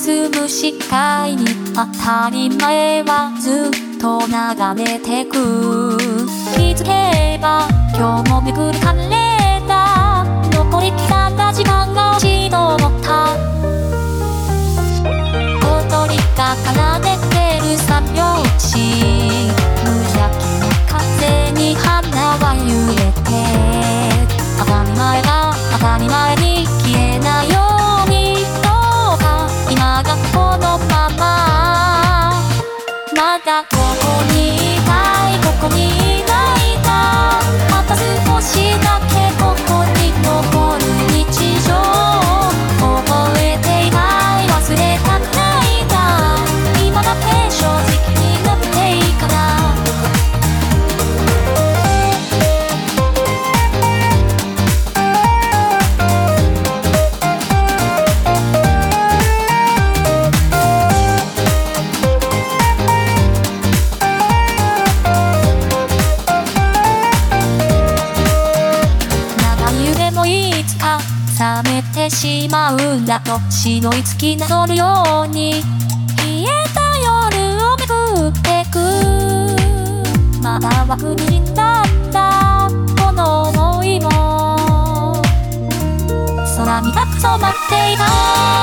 潰したいに当たり前はずっと流れてく。気づけば今日もめくるかれた残りきった時間が押しのった小鳥が奏でてる三拍子無邪気な風に花は揺れて当たり前が当たり前に消えないようにどうか今がこのまままだここにいたいここにいないかまた少しだけここに残る日常覚えていない忘れたくないな今だけ正直になっていいかないつか冷めてしまうんだと白い月なぞるように冷えた夜をめくってくまだは不憫なんだこの想いも空にたく染まっていた